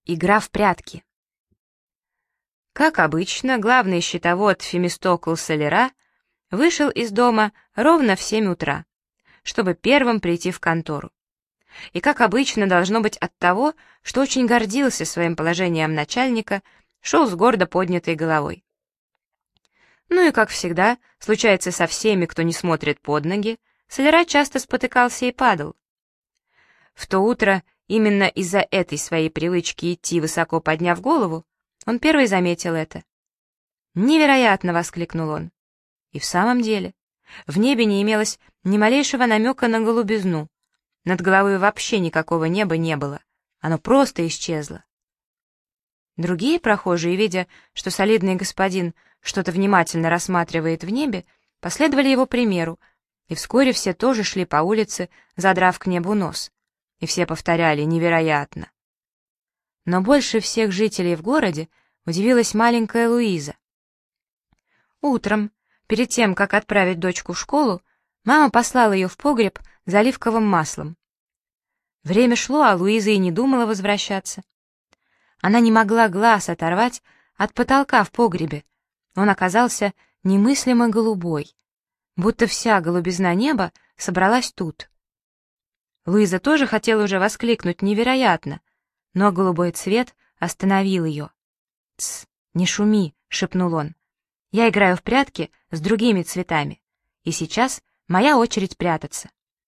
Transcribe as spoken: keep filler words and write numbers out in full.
Игра в прятки. Как обычно, главный счетовод Фемистокл Соляра вышел из дома ровно в семь утра, чтобы первым прийти в контору. И, как обычно, должно быть от того, что очень гордился своим положением начальника, шел с гордо поднятой головой. Ну и, как всегда, случается со всеми, кто не смотрит под ноги, Соляра часто спотыкался и падал. В то утро, именно из-за этой своей привычки идти, высоко подняв голову, он первый заметил это. «Невероятно!» — воскликнул он. И в самом деле, в небе не имелось ни малейшего намека на голубизну. Над головой вообще никакого неба не было. Оно просто исчезло. Другие прохожие, видя, что солидный господин что-то внимательно рассматривает в небе, последовали его примеру, и вскоре все тоже шли по улице, задрав к небу нос. И все повторяли «невероятно». Но больше всех жителей в городе удивилась маленькая Луиза. Утром, перед тем, как отправить дочку в школу, мама послала ее в погреб за оливковым маслом. Время шло, а Луиза и не думала возвращаться. Она не могла глаз оторвать от потолка в погребе. Он оказался немыслимо голубой, будто вся голубизна неба собралась тут. Луиза тоже хотела уже воскликнуть «невероятно», но голубой цвет остановил ее. «Тсс, не шуми», — шепнул он. «Я играю в прятки с другими цветами, и сейчас моя очередь прятаться».